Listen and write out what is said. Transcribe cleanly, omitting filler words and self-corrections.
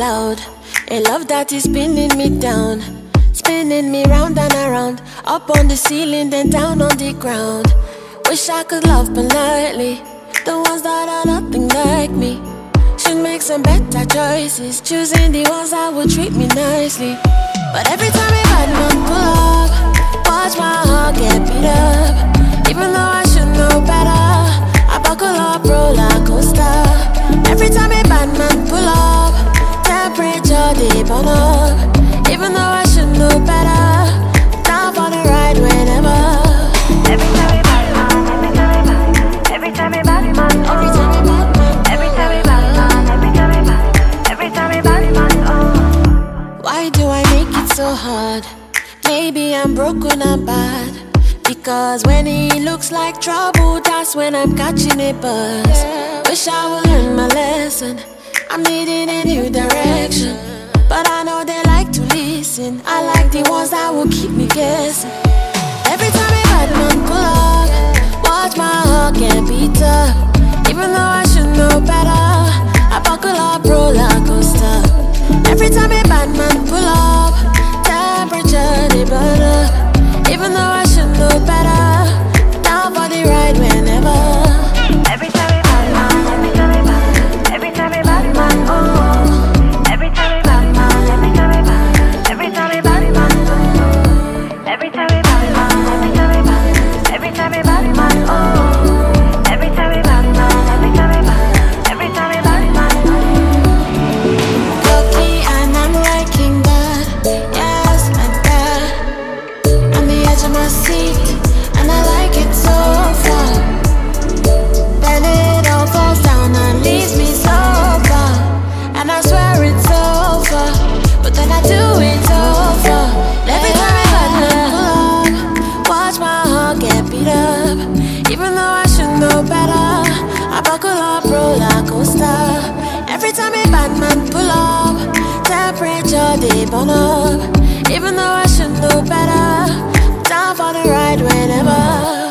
loud. A love that is spinning me down, spinning me round and around, up on the ceiling, then down on the ground. Wish I could love politely. The ones that are nothing like me should make some better choices, choosing the ones that will treat me nicely. But every time a bad man pull up, watch my heart get beat up. Even though I should know better, I buckle up, roller coaster. Every time a bad man pull up, temperature they burn up. Even though I should know better, down for the ride whenever. Every time we bad man, every time we bad man, every time we bad man, every time we bad man, every time we bad, every time we bad man, oh. Why do I make it so hard? Maybe I'm broken and bad. Because when he looks like trouble, that's when I'm catching a buzz. Wish I would learn my lesson. I'm needing a new direction, but I know they like to listen. I like the ones that will keep me guessing. Every time a bad man pull up, watch my heart get beat up. Even though I should know better, I buckle up, roller coaster. Every time a bad man pull up, temperature they burn up. Even though I should know better, down for the ride whenever. Every time we bad man, every time we bad, every time we bad man, oh. Every time we bad man, every time we bad, every time we bad man, oh. Every time we bad man, every time we bad, every time we bad man, oh. Every time we bad man, every time we bad, every time we bad man, oh. Lucky and I'm liking that, yes like that. On the edge of my seat, and I like it so far. Then it all falls down and leaves me so far. And I swear it's over, but then I do it over. Every time a bad man pull up, watch my heart get beat up. Even though I should know better, I buckle up, roller coaster. Every time a bad man pull up, temperature they burn up. Even though I should know better, down for the ride whenever.